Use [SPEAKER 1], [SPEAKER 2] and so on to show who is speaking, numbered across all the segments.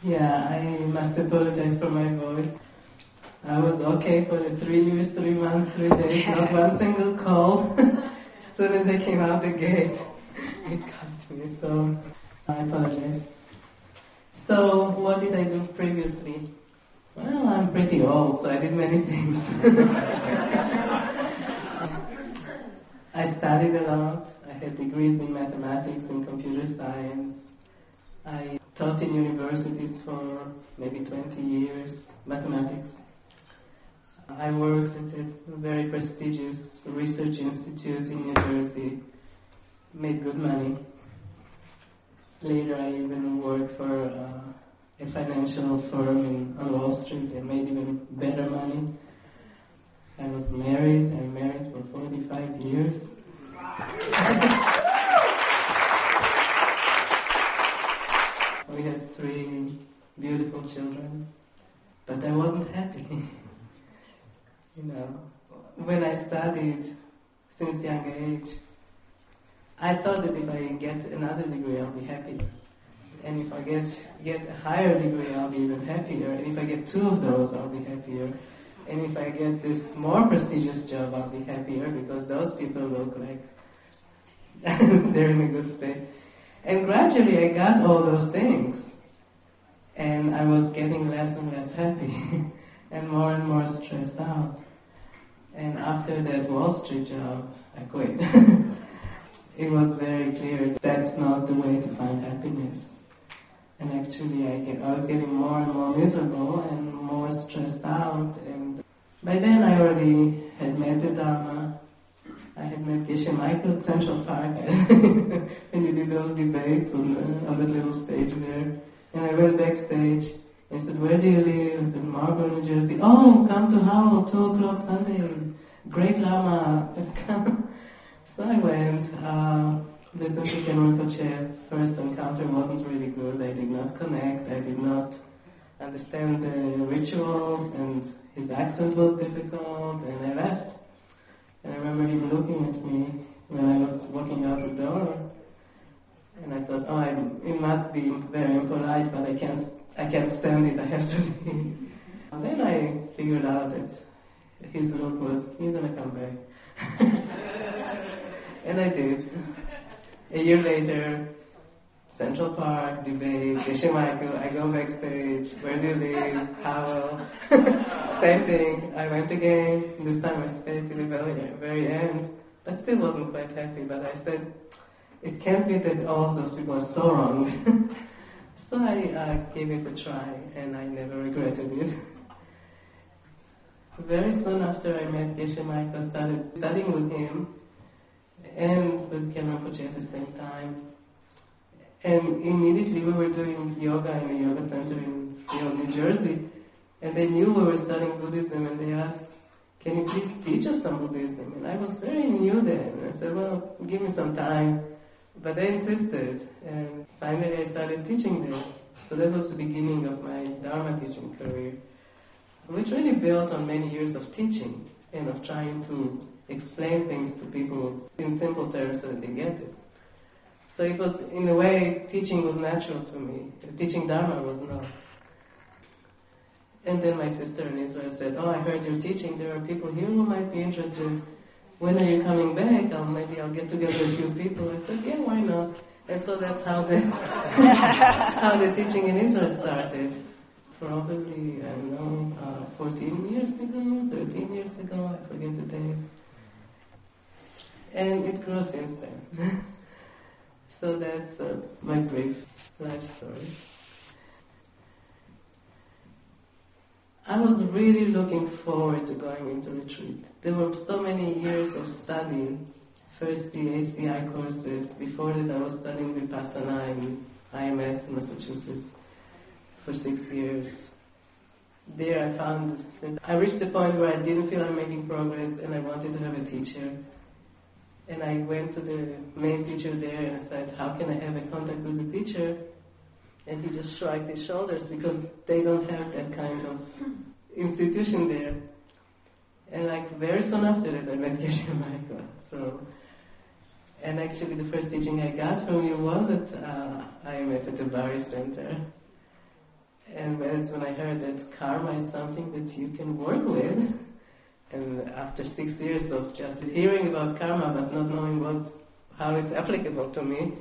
[SPEAKER 1] Yeah, I must apologize for my voice. I was okay for the 3 years, 3 months, 3 days, not one single call. As soon as I came out the gate, it got me, so I apologize. So, what did I do previously? Well, I'm pretty old, so I did many things. I studied a lot. I had degrees in mathematics and computer science. I taught in universities for maybe 20 years, mathematics. I worked at a very prestigious research institute in New Jersey, made good money. Later I even worked for a financial firm on Wall Street and made even better money. I was married. I married for 45 years. We had 3 beautiful children, but I wasn't happy. When I studied since young age, I thought that if I get another degree, I'll be happier. And if I get a higher degree, I'll be even happier. And if I get 2 of those, I'll be happier. And if I get this more prestigious job, I'll be happier because those people look like they're in a good state. And gradually I got all those things. And I was getting less and less happy and more stressed out. And after that Wall Street job, I quit. It was very clear that's not the way to find happiness. And actually I was getting more and more miserable and more stressed out. And by then I already had met the Dharma. I had met Geshe Michael at Central Park when you did those debates on the little stage there. And I went backstage and he said, "Where do you live?" I said, "Marlboro, New Jersey." "Oh, come to Howell, 2 o'clock Sunday. Great Lama." So I went, listened to Ken Rinpoche. First encounter wasn't really good. I did not connect. I did not understand the rituals, and his accent was difficult, and I left. And I remember him looking at me when I was walking out the door. And I thought, it must be very impolite, but I can't stand it, I have to leave. And then I figured out that his look was, "You're gonna come back." And I did. A year later, Central Park, debate, Geshe Michael, I go backstage, "Where do you live?" "Howell." Same thing, I went again. This time I stayed till the very end, but still wasn't quite happy. But I said, it can't be that all of those people are so wrong. So I gave it a try, and I never regretted it. Very soon after I met Geshe Michael, I started studying with him, and with Ken Rinpoche at the same time. And immediately we were doing yoga in a yoga center in New Jersey, and they knew we were studying Buddhism, and they asked, "Can you please teach us some Buddhism?" And I was very new then, and I said, "Well, give me some time." But they insisted, and finally I started teaching them. So that was the beginning of my Dharma teaching career, which really built on many years of teaching and of trying to explain things to people in simple terms so that they get it. So it was, in a way, teaching was natural to me. Teaching Dharma was not. And then my sister in Israel said, "Oh, I heard you're teaching. There are people here who might be interested. When are you coming back? Maybe I'll get together a few people." I said, "Yeah, why not?" And so that's how the teaching in Israel started. Probably, 14 years ago, 13 years ago, I forget the date. And it grew since then. So that's my brief life story. I was really looking forward to going into retreat. There were so many years of study. First the ACI courses. Before that I was studying Vipassana in IMS in Massachusetts for 6 years. There I found that I reached a point where I didn't feel I'm making progress and I wanted to have a teacher. And I went to the main teacher there and I said, "How can I have a contact with the teacher?" And he just shrugged his shoulders because they don't have that kind of institution there. And very soon after that I met Geshe Michael. And actually the first teaching I got from you was at IMS at the Bari Center. And that's when I heard that karma is something that you can work with. And after 6 years of just hearing about karma but not knowing how it's applicable to me,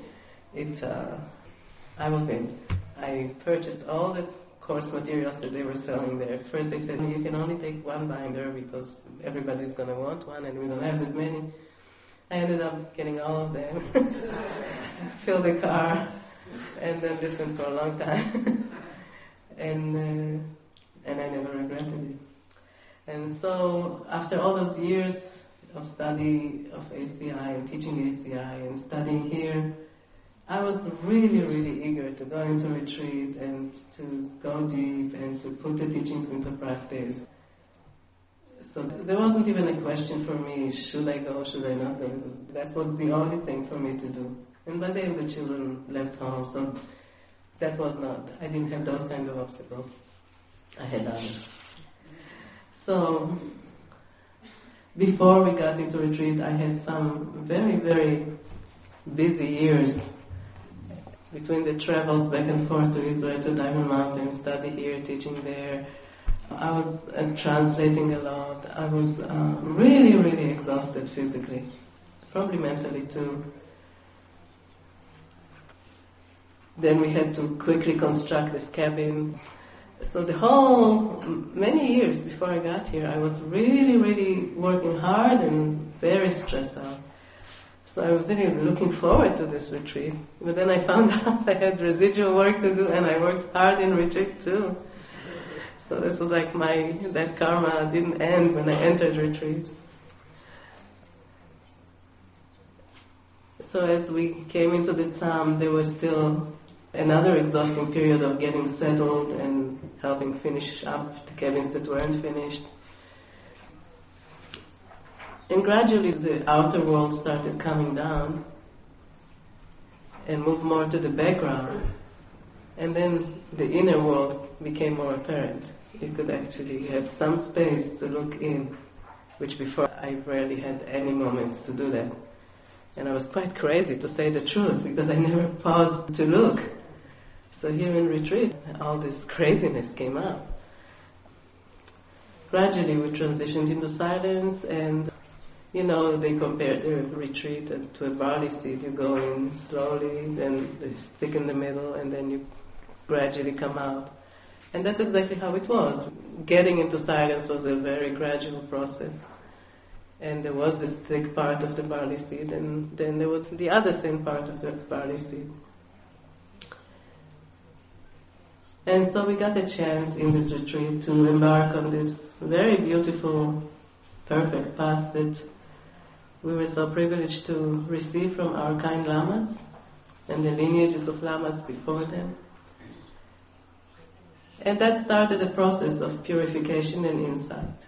[SPEAKER 1] I was in. I purchased all the course materials that they were selling there. First they said, you can only take one binder because everybody's going to want one and we don't have that many. I ended up getting all of them, fill the car, and then listen for a long time. and I never regretted it. And so after all those years of study of ACI and teaching ACI and studying here, I was really, really eager to go into retreat and to go deep and to put the teachings into practice. So there wasn't even a question for me, should I go, should I not go? That was the only thing for me to do. And by then the children left home, so that was not, I didn't have those kind of obstacles. I had others. So before we got into retreat, I had some very, very busy years between the travels back and forth to Israel, to Diamond Mountain, study here, teaching there. I was translating a lot. I was really, really exhausted physically, probably mentally too. Then we had to quickly construct this cabin. So the whole, many years before I got here, I was really, really working hard and very stressed out. So I was really looking forward to this retreat. But then I found out I had residual work to do and I worked hard in retreat too. So this was like that karma didn't end when I entered retreat. So as we came into the Tzam, there was still another exhausting period of getting settled and helping finish up the cabins that weren't finished. And gradually the outer world started coming down and moved more to the background. And then the inner world became more apparent. You could actually have some space to look in, which before I rarely had any moments to do that. And I was quite crazy, to say the truth, because I never paused to look. So here in retreat, all this craziness came up. Gradually we transitioned into silence, and they compared the retreat to a barley seed. You go in slowly, then they stick in the middle, and then you gradually come out. And that's exactly how it was. Getting into silence was a very gradual process. And there was this thick part of the barley seed, and then there was the other thin part of the barley seed. And so we got a chance in this retreat to embark on this very beautiful, perfect path that we were so privileged to receive from our kind lamas and the lineages of lamas before them. And that started a process of purification and insight.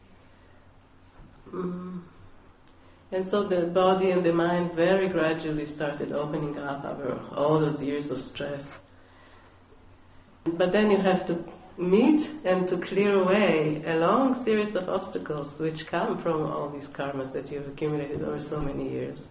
[SPEAKER 1] And so the body and the mind very gradually started opening up over all those years of stress. But then you have to meet and to clear away a long series of obstacles which come from all these karmas that you've accumulated over so many years.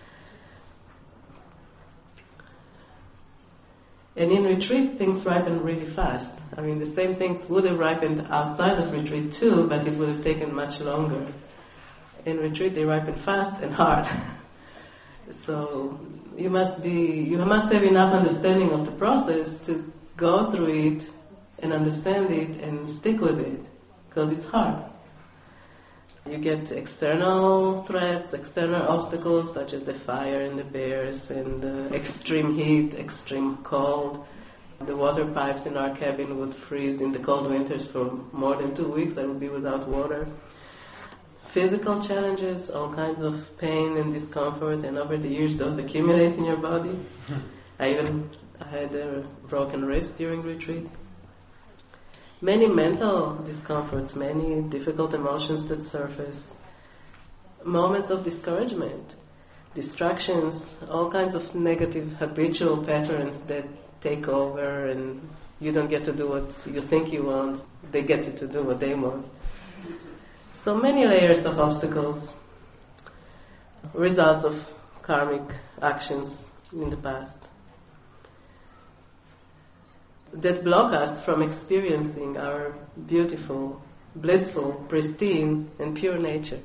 [SPEAKER 1] And in retreat, things ripen really fast. I mean, the same things would have ripened outside of retreat too, but it would have taken much longer. In retreat, they ripen fast and hard. So you must have enough understanding of the process to go through it and understand it and stick with it, because it's hard. You get external threats, external obstacles such as the fire and the bears and the extreme heat, extreme cold. The water pipes in our cabin would freeze in the cold winters for more than 2 weeks. I would be without water. Physical challenges, all kinds of pain and discomfort, and over the years those accumulate in your body. I had a broken wrist during retreat. Many mental discomforts, many difficult emotions that surface. Moments of discouragement, distractions, all kinds of negative habitual patterns that take over, and you don't get to do what you think you want. They get you to do what they want. So many layers of obstacles, results of karmic actions in the past. that block us from experiencing our beautiful, blissful, pristine, and pure nature.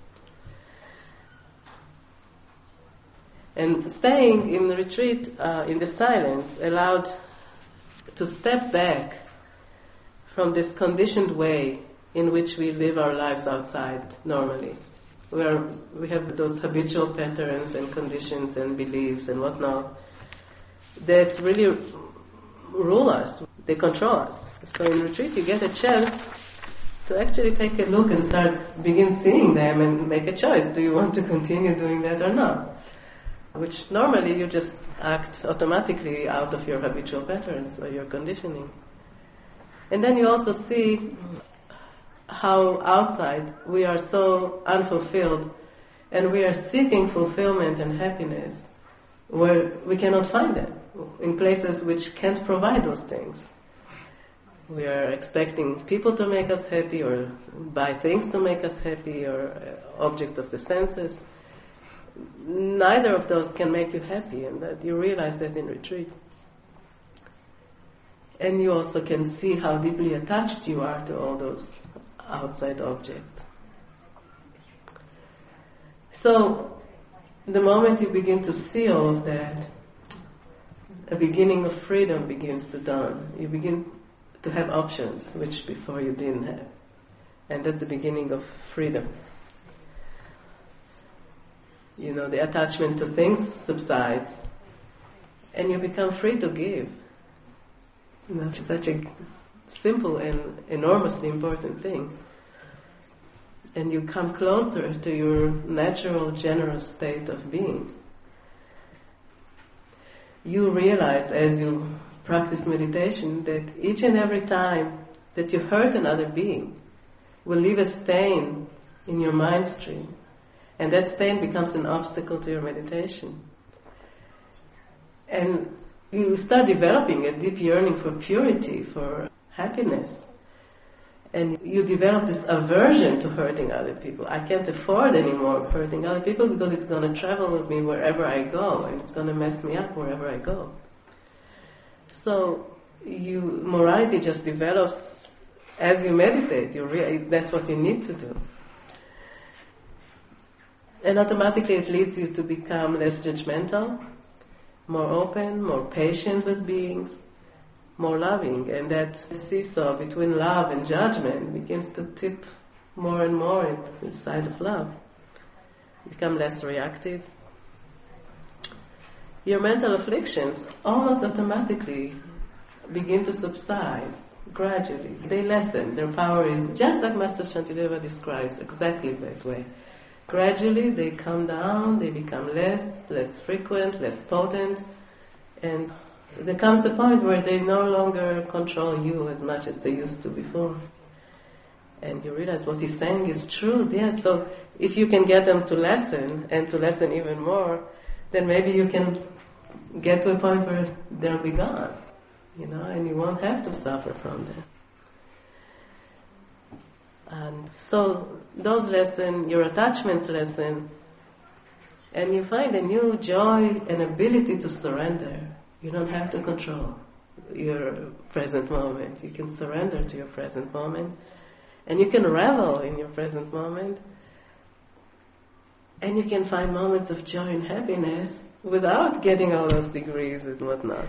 [SPEAKER 1] And staying in retreat, in the silence, allowed to step back from this conditioned way in which we live our lives outside normally, where we have those habitual patterns and conditions and beliefs and whatnot that really rule us, they control us. So in retreat you get a chance to actually take a look and begin seeing them and make a choice. Do you want to continue doing that or not? Which normally you just act automatically out of your habitual patterns or your conditioning. And then you also see how outside we are so unfulfilled and we are seeking fulfillment and happiness where we cannot find them, in places which can't provide those things. We are expecting people to make us happy or buy things to make us happy or objects of the senses. Neither of those can make you happy, and that you realize that in retreat. And you also can see how deeply attached you are to all those outside objects. So, the moment you begin to see all of that, a beginning of freedom begins to dawn. You begin to have options, which before you didn't have. And that's the beginning of freedom. The attachment to things subsides, and you become free to give. It's such a simple and enormously important thing. And you come closer to your natural, generous state of being. You realize as you practice meditation that each and every time that you hurt another being will leave a stain in your mind stream. And that stain becomes an obstacle to your meditation. And you start developing a deep yearning for purity, for happiness. And you develop this aversion to hurting other people. I can't afford anymore hurting other people because it's going to travel with me wherever I go, and it's going to mess me up wherever I go. So morality just develops as you meditate. That's what you need to do. And automatically it leads you to become less judgmental, more open, more patient with beings, more loving. And that seesaw between love and judgment begins to tip more and more into the side of love. You become less reactive. Your mental afflictions almost automatically begin to subside gradually. They lessen. Their power is just like Master Shantideva describes, exactly that way. Gradually they come down, they become less frequent, less potent, and there comes a point where they no longer control you as much as they used to before. And you realize what he's saying is true. Yes, so if you can get them to lessen, and to lessen even more, then maybe you can get to a point where they'll be gone, and you won't have to suffer from them. And so those lessen, your attachments lessen, and you find a new joy and ability to surrender. You don't have to control your present moment. You can surrender to your present moment, and you can revel in your present moment, and you can find moments of joy and happiness without getting all those degrees and whatnot,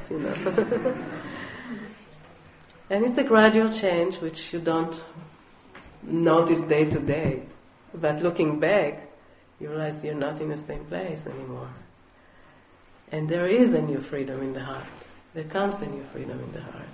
[SPEAKER 1] And it's a gradual change which you don't notice day to day. But looking back, you realize you're not in the same place anymore. And there is a new freedom in the heart. There comes a new freedom in the heart.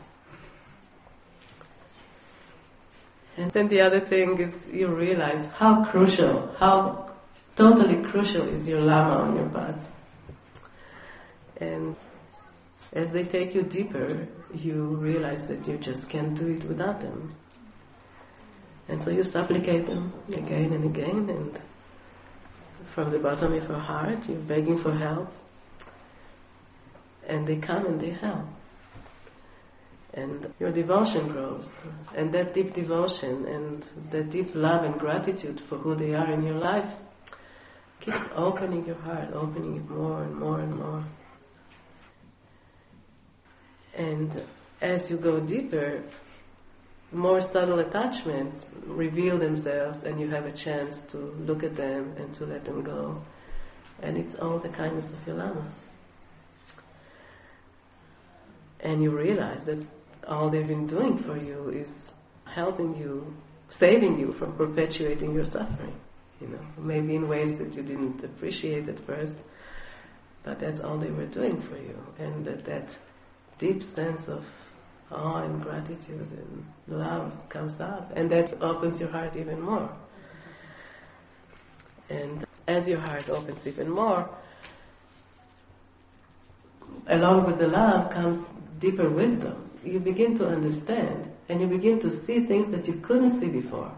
[SPEAKER 1] And then the other thing is you realize how totally crucial is your Lama on your path. And as they take you deeper, you realize that you just can't do it without them. And so you supplicate them again and again, and from the bottom of your heart, you're begging for help. And they come and they help. And your devotion grows. And that deep devotion and that deep love and gratitude for who they are in your life keeps opening your heart, opening it more and more and more. And as you go deeper, more subtle attachments reveal themselves, and you have a chance to look at them and to let them go. And it's all the kindness of your Lama. And you realize that all they've been doing for you is helping you, saving you from perpetuating your suffering. Maybe in ways that you didn't appreciate at first, but that's all they were doing for you. And that deep sense of awe and gratitude and love comes up, and that opens your heart even more. And as your heart opens even more, along with the love comes deeper wisdom. You begin to understand, and you begin to see things that you couldn't see before.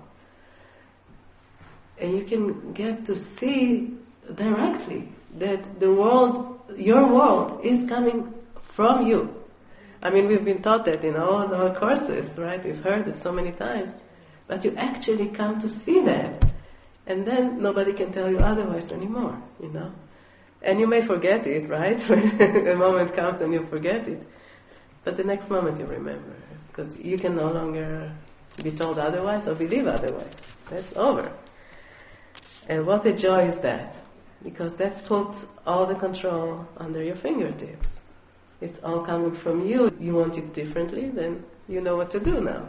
[SPEAKER 1] And you can get to see directly that the world, your world, is coming from you. I mean, we've been taught that in all our courses, right? We've heard it so many times. But you actually come to see that. And then nobody can tell you otherwise anymore, And you may forget it, right? When a moment comes and you forget it. But the next moment you remember. Because you can no longer be told otherwise or believe otherwise. That's over. And what a joy is that. Because that puts all the control under your fingertips. It's all coming from you. You want it differently, then you know what to do now.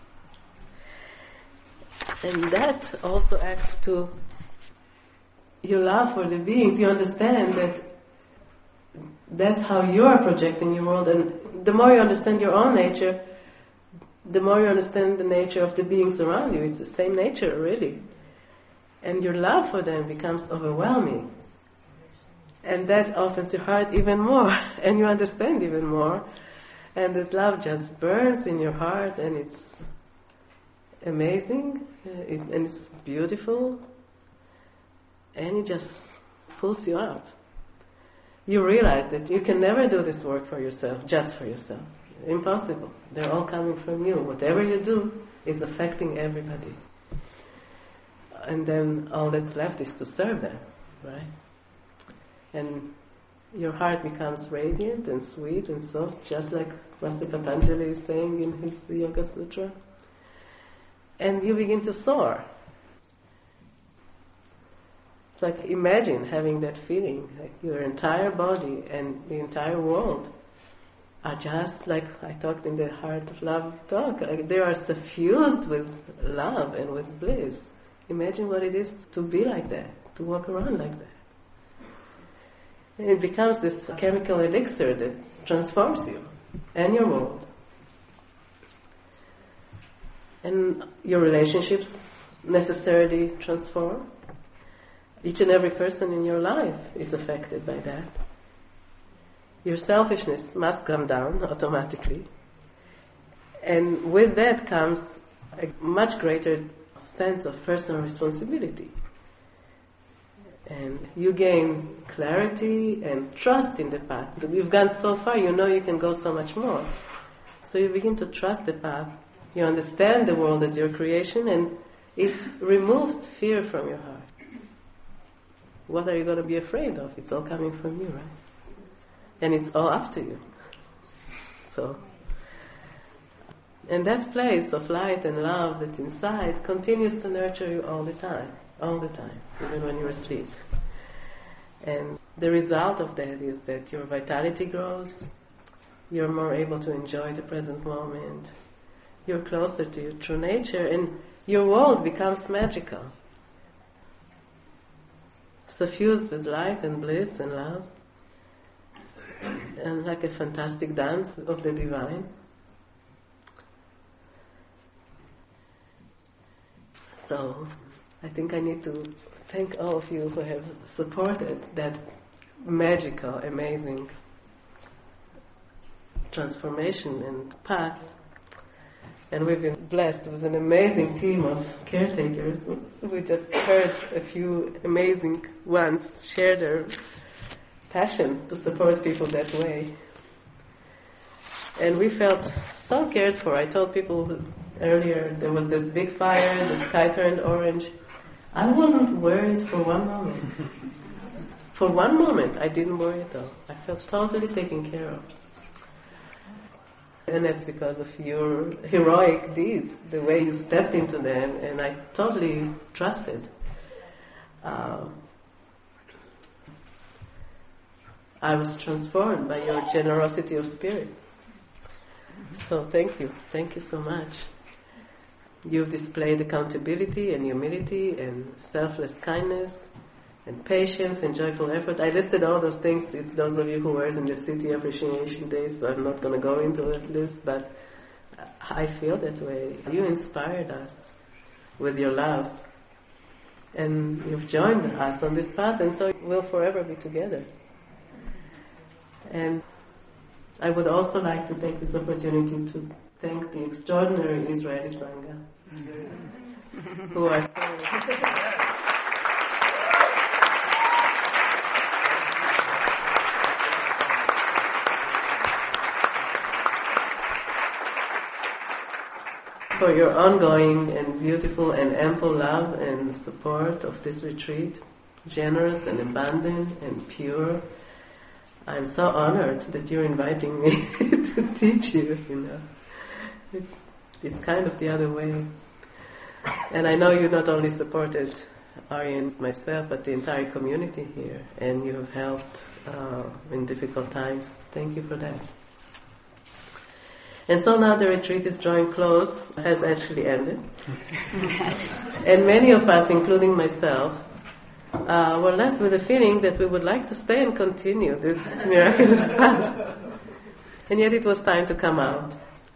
[SPEAKER 1] And that also adds to your love for the beings. You understand that that's how you are projecting your world. And the more you understand your own nature, the more you understand the nature of the beings around you. It's the same nature, really. And your love for them becomes overwhelming. And that opens your heart even more, and you understand even more. And that love just burns in your heart, and it's amazing, and it's beautiful, and it just pulls you up. You realize that you can never do this work for yourself, just for yourself. Impossible. They're all coming from you. Whatever you do is affecting everybody. And then all that's left is to serve them, right? And your heart becomes radiant and sweet and soft, just like Master Patanjali is saying in his Yoga Sutra. And you begin to soar. It's like, imagine having that feeling, like your entire body and the entire world are just like, I talked in the Heart of Love talk, like they are suffused with love and with bliss. Imagine what it is to be like that, to walk around like that. And it becomes this chemical elixir that transforms you and your world. And your relationships necessarily transform. Each and every person in your life is affected by that. Your selfishness must come down automatically. And with that comes a much greater sense of personal responsibility. And you gain clarity and trust in the path. You've gone so far, you know you can go so much more. So you begin to trust the path. You understand the world as your creation, and it removes fear from your heart. What are you going to be afraid of? It's all coming from you, right? And it's all up to you. So, and that place of light and love that's inside continues to nurture you all the time, even when you're asleep. And the result of that is that your vitality grows, you're more able to enjoy the present moment, you're closer to your true nature, and your world becomes magical, suffused with light and bliss and love, and like a fantastic dance of the divine. So, I think I need to thank all of you who have supported that magical, amazing transformation and path. And we've been blessed with an amazing team of caretakers. We just heard a few amazing ones share their passion to support people that way. And we felt so cared for. I told people earlier, there was this big fire, the sky turned orange. I wasn't worried for one moment. For one moment, I didn't worry at all. I felt totally taken care of. And that's because of your heroic deeds, the way you stepped into them, and I totally trusted. I was transformed by your generosity of spirit. So thank you so much. You've displayed accountability and humility and selfless kindness and patience and joyful effort. I listed all those things, if those of you who were in the City Appreciation Days, so I'm not going to go into that list, but I feel that way. You inspired us with your love, and you've joined us on this path, and so we'll forever be together. And I would also like to take this opportunity to thank the extraordinary Israeli Sangha, who are so... for your ongoing and beautiful and ample love and support of this retreat, generous and abundant and pure. I'm so honored that you're inviting me to teach you, It's kind of the other way. And I know you not only supported Ari and myself, but the entire community here, and you have helped in difficult times. Thank you for that. And so now the retreat is drawing close, has actually ended. And many of us, including myself, were left with a feeling that we would like to stay and continue this miraculous path. And yet it was time to come out.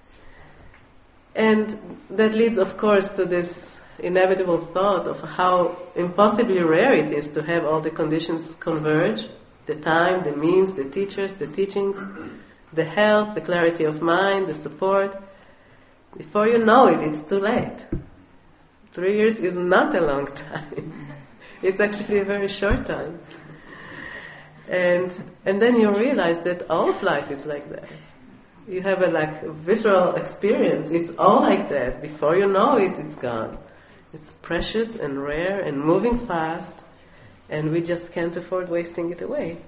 [SPEAKER 1] And that leads, of course, to this inevitable thought of how impossibly rare it is to have all the conditions converge: the time, the means, the teachers, the teachings, the health, the clarity of mind, the support. Before you know it, it's too late. 3 years is not a long time. It's actually a very short time. And then you realize that all of life is like that. You have a visceral experience. It's all like that. Before you know it, it's gone. It's precious and rare and moving fast, and we just can't afford wasting it away.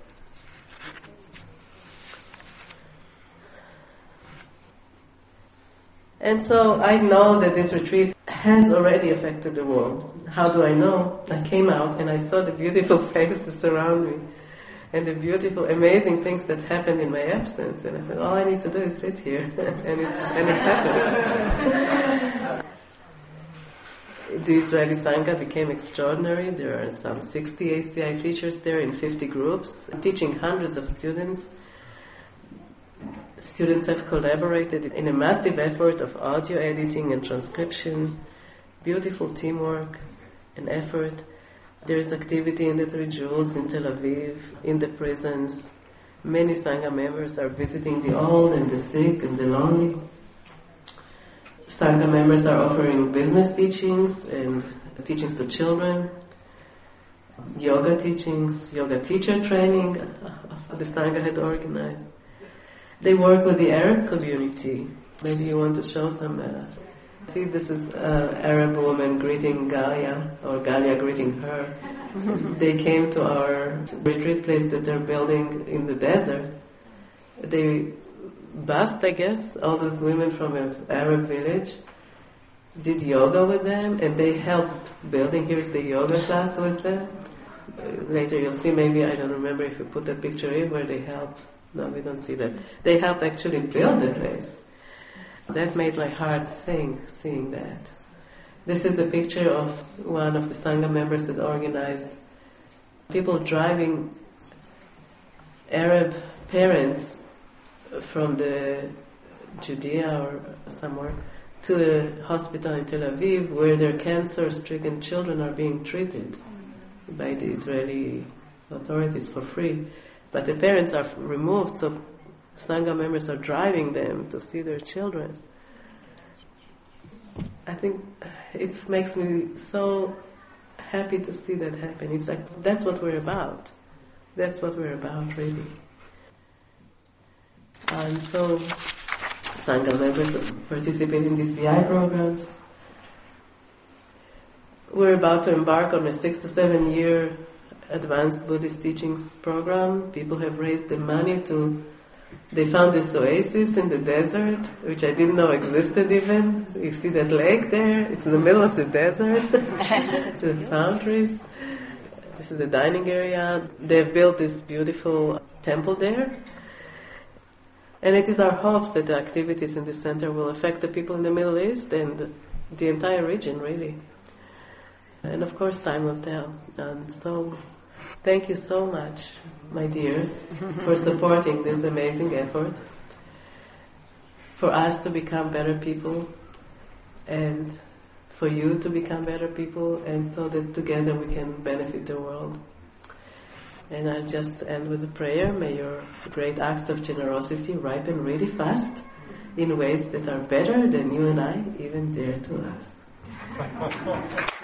[SPEAKER 1] And so I know that this retreat has already affected the world. How do I know? I came out and I saw the beautiful faces around me and the beautiful, amazing things that happened in my absence. And I said, all I need to do is sit here. and it's happening. The Israeli Sangha became extraordinary. There are some 60 ACI teachers there in 50 groups, teaching hundreds of students. Students have collaborated in a massive effort of audio editing and transcription, beautiful teamwork and effort. There is activity in the 3 jewels in Tel Aviv, in the prisons. Many Sangha members are visiting the old and the sick and the lonely. Sangha members are offering business teachings and teachings to children, yoga teachings, yoga teacher training the Sangha had organized. They work with the Arab community. Maybe you want to show some... see, this is an Arab woman greeting Galia, or Galia greeting her. They came to our retreat place that they're building in the desert. They bussed, I guess, all those women from an Arab village, did yoga with them, and they helped building. Here's the yoga class with them. Later you'll see, maybe, I don't remember if you put that picture in, where they help. No, we don't see that. They helped actually build the place. That made my heart sing, seeing that. This is a picture of one of the Sangha members that organized people driving Arab parents from the Judea or somewhere to a hospital in Tel Aviv where their cancer-stricken children are being treated by the Israeli authorities for free. But the parents are removed, so Sangha members are driving them to see their children. I think it makes me so happy to see that happen. It's like, that's what we're about. That's what we're about, really. And so, Sangha members participate in DCI programs. We're about to embark on a 6 to 7 year advanced Buddhist teachings program. People have raised the money to They found this oasis in the desert, which I didn't know existed even. You see that lake there? It's in the middle of the desert. It's the palm trees. This is the dining area. They've built this beautiful temple there. And it is our hopes that the activities in the center will affect the people in the Middle East and the entire region, really. And of course, time will tell. And so, thank you so much, my dears, for supporting this amazing effort, for us to become better people, and for you to become better people, and so that together we can benefit the world. And I'll just end with a prayer. May your great acts of generosity ripen really fast in ways that are better than you and I even dare to ask.